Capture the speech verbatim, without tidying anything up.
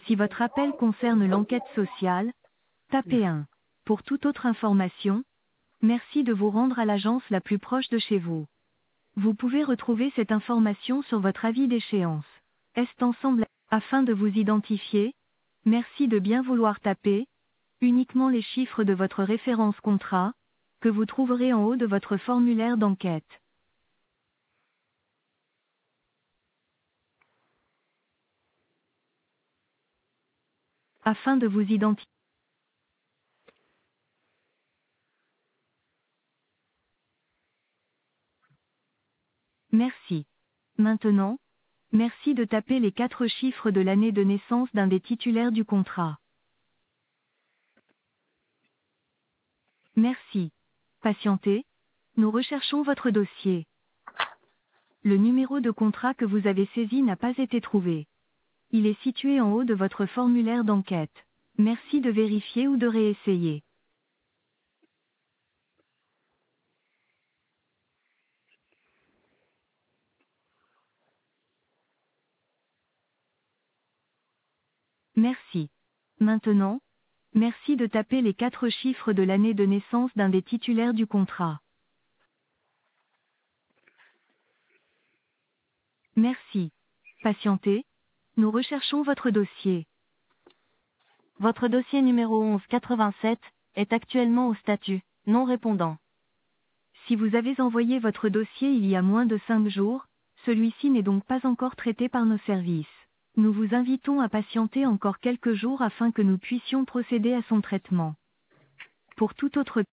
Si votre appel concerne l'enquête sociale, tapez un. Pour toute autre information, merci de vous rendre à l'agence la plus proche de chez vous. Vous pouvez retrouver cette information sur votre avis d'échéance. Est ensemble afin de vous identifier. Merci de bien vouloir taper uniquement les chiffres de votre référence contrat, que vous trouverez en haut de votre formulaire d'enquête. Afin de vous identifier. Merci. Maintenant, merci de taper les quatre chiffres de l'année de naissance d'un des titulaires du contrat. Merci. Patientez. Nous recherchons votre dossier. Le numéro de contrat que vous avez saisi n'a pas été trouvé. Il est situé en haut de votre formulaire d'enquête. Merci de vérifier ou de réessayer. Merci. Maintenant, merci de taper les quatre chiffres de l'année de naissance d'un des titulaires du contrat. Merci. Patientez. Nous recherchons votre dossier. Votre dossier numéro onze quatre-vingt-sept est actuellement au statut non répondant. Si vous avez envoyé votre dossier il y a moins de cinq jours, celui-ci n'est donc pas encore traité par nos services. Nous vous invitons à patienter encore quelques jours afin que nous puissions procéder à son traitement. Pour toute autre